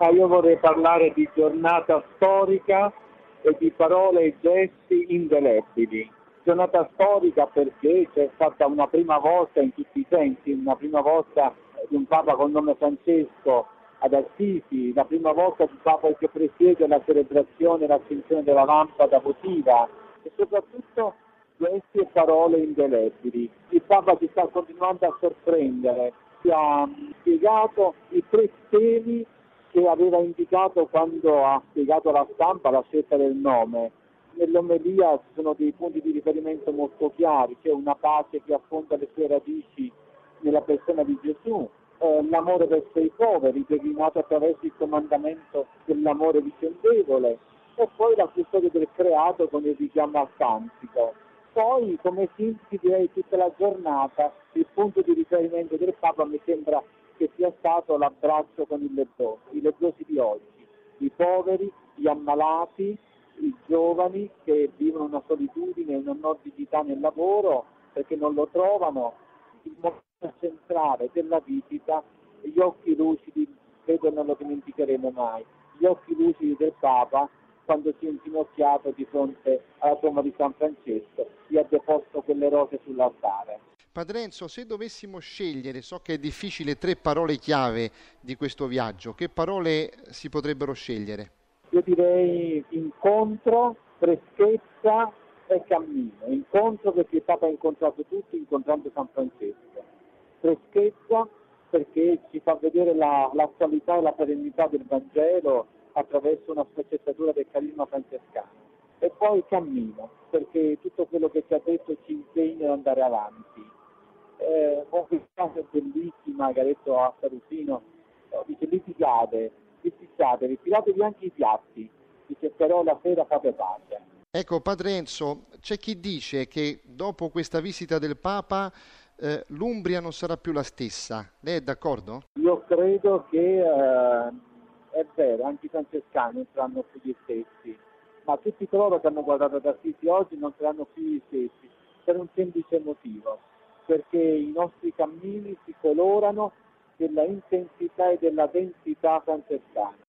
Io vorrei parlare di giornata storica e di parole e gesti indelebili. Giornata storica perché c'è stata una prima volta in tutti i sensi, una prima volta di un Papa con nome Francesco ad Assisi, la prima volta di Papa che presiede la celebrazione e l'accensione della lampada votiva e soprattutto gesti e parole indelebili. Il Papa ci sta continuando a sorprendere, ci ha spiegato i tre temi che aveva indicato quando ha spiegato alla stampa la scelta del nome. Nell'omelia ci sono dei punti di riferimento molto chiari, c'è una pace che affonda le sue radici nella persona di Gesù, l'amore verso i poveri, declinato attraverso il comandamento dell'amore vicendevole, e poi la custodia del creato con il richiamo al cantico. Poi, come sintesi direi tutta la giornata, il punto di riferimento del Papa mi sembra che sia stato l'abbraccio con i lebbrosi di oggi, i poveri, gli ammalati, i giovani che vivono una solitudine, una non dignità nel lavoro perché non lo trovano. Il momento centrale della visita, gli occhi lucidi, credo non lo dimenticheremo mai, gli occhi lucidi del Papa quando si è inginocchiato di fronte alla tomba di San Francesco e ha deposto quelle rose sull'altare. Padre Enzo, se dovessimo scegliere, so che è difficile, tre parole chiave di questo viaggio, che parole si potrebbero scegliere? Io direi incontro, freschezza e cammino. Incontro perché il Papa ha incontrato tutti incontrando San Francesco. Freschezza perché ci fa vedere l'attualità e la perennità del Vangelo attraverso una sfaccettatura del carisma francescano. E poi cammino, perché tutto quello che ci ha detto ci insegna ad andare avanti. Una frase bellissima che ha detto a Sarusino, dice litigate, ritiratevi anche i piatti, dice però la sera fate pace. Ecco, Padre Enzo, c'è chi dice che dopo questa visita del Papa l'Umbria non sarà più la stessa. Lei è d'accordo? Io credo che è vero, anche i francescani non saranno più gli stessi, ma tutti coloro che hanno guardato ad Assisi oggi non saranno più gli stessi, per un semplice motivo, perché i nostri cammini si colorano della intensità e della densità francescana.